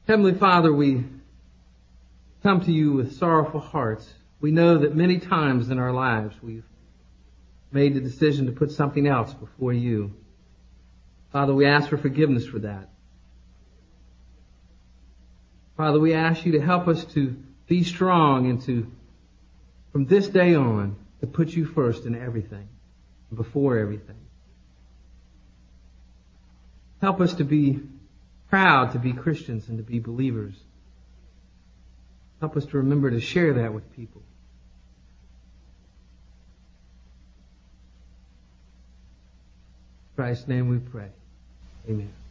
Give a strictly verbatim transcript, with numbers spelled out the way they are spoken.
Heavenly Father, we come to you with sorrowful hearts. We know that many times in our lives we've made the decision to put something else before you. Father, we ask for forgiveness for that. Father, we ask you to help us to be strong and to, from this day on, to put you first in everything, before everything. Help us to be proud to be Christians and to be believers. Help us to remember to share that with people. In Christ's name we pray. Amen.